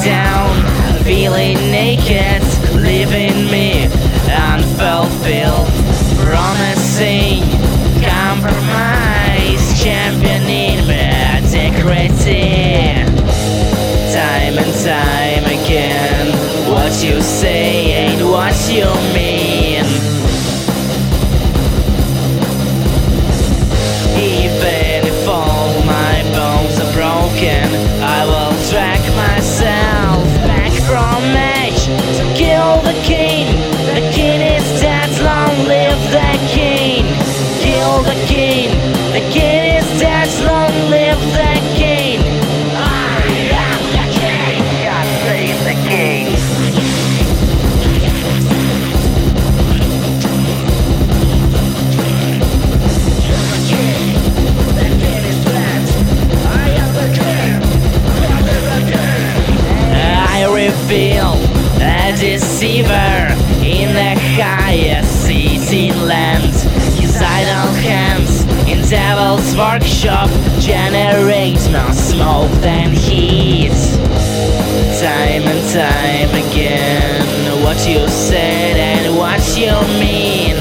down, feeling naked, leaving me unfulfilled, promising compromise, championing mediocrity. Time and time again, what you say ain't what you mean. Even if all my bones are broken, I will drag myself back from edge to kill the king. The king is dead, long live the king. Kill the king. The king is dead, long live the king. I am the king. God save the king. Reveal a deceiver in the highest city land. His idle hands in devil's workshop generate more smoke than heat. Time and time again, what you said and what you mean.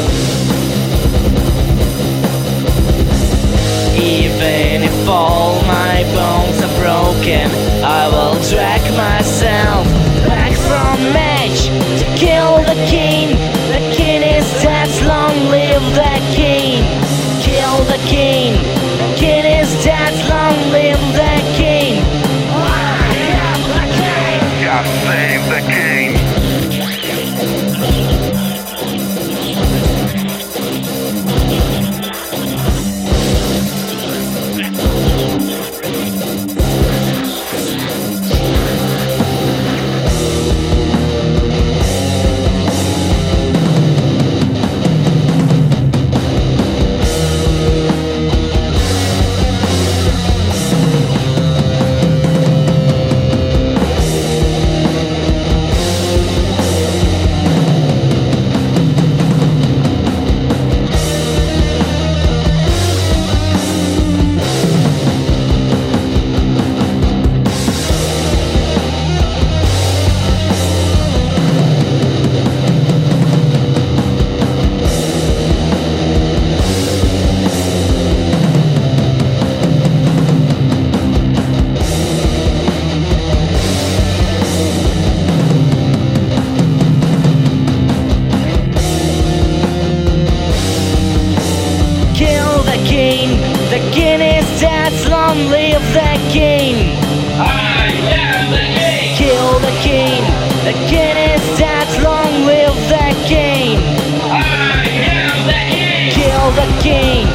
Even if all my bones are broken, I will drag myself back from edge to kill the king. The king is dead, long live the king. Kill the king. The king is dead, long live the king. I am the king. God save the king. The king is dead, long live the king. I am the king. Kill the king. The king is dead, long live the king. I am the king. Kill the king.